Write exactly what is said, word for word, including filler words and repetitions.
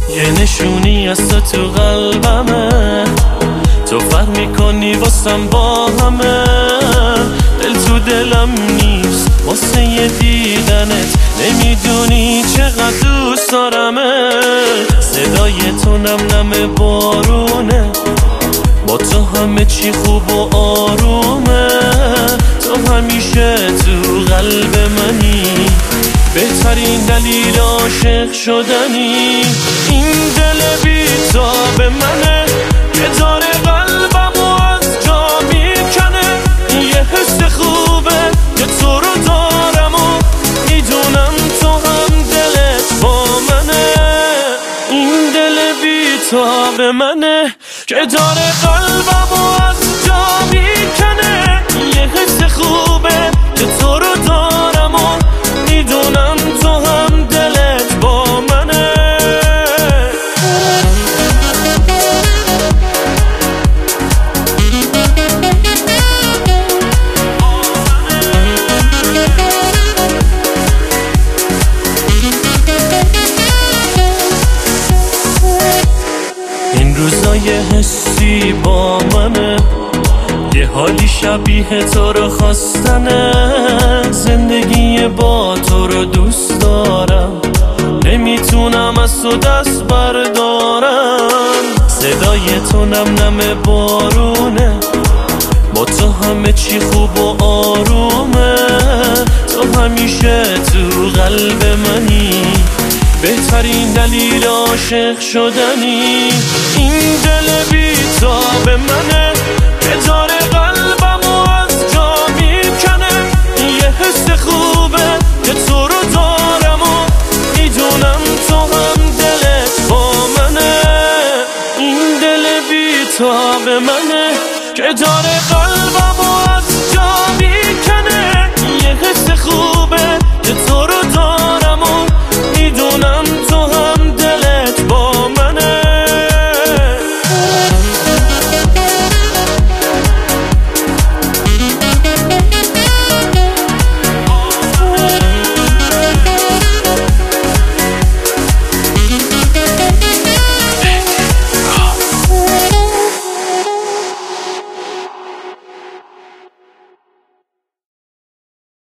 یه نشونی از تو تو قلبمه، تو فرق میکنی واسم با همه. دل تو دلم نیست واسه یه دیدنت، نمیدونی چقدر دوست دارمه. صدای تو نم نم بارونه، با تو همه چی خوب و آرومه. تو همیشه تو قلب منی، بهترین دلیل عاشق شدنی. این دل بی‌تاب منه که داره قلبمو از جا میکنه. یه حس خوبه که تو رو دارم و میدونم تو هم دلت با منه. این دل بی‌تاب منه که داره قلبمو از جا میکنه. یه حس خوبه که تو رو دارم و میدونم تو هم دلت با منه. این روزای حسی با منه، یه حالی شبیه تو رو خواستنه. زندگی با تو رو دوست دارم، نمیتونم از تو دست بردارم. صدای تو نم نم بارونه، با تو همه چی خوب و آرومه. تو همیشه تو قلب منی، بهترین دلیل عاشق شدنی. این دل بی‌تاب منه که داره قلبمو از جا میکنه. یه حس خوبه که تو رو دارم و میدونم تو هم دلت با منه. این دل بی‌تاب منه که داره قلبم